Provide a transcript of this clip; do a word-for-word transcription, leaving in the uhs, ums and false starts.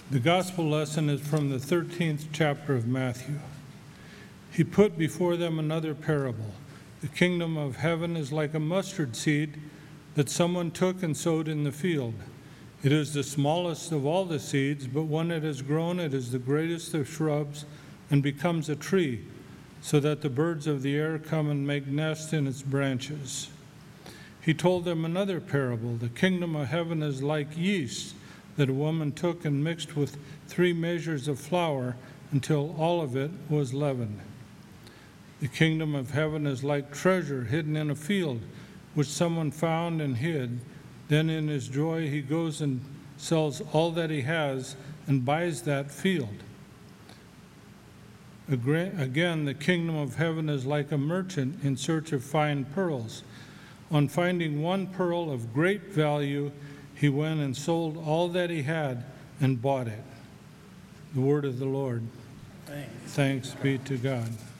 The gospel lesson is from the thirteenth chapter of Matthew. He put before them another parable. The kingdom of heaven is like a mustard seed that someone took and sowed in the field. It is the smallest of all the seeds, but when it has grown, it is the greatest of shrubs and becomes a tree, so that the birds of the air come and make nests in its branches. He told them another parable. The kingdom of heaven is like yeast that a woman took and mixed with three measures of flour until all of it was leavened. The kingdom of heaven is like treasure hidden in a field, which someone found and hid. Then in his joy he goes and sells all that he has and buys that field. Again, the kingdom of heaven is like a merchant in search of fine pearls. On finding one pearl of great value, he went and sold all that he had and bought it. The word of the Lord. Thanks. Thanks be to God.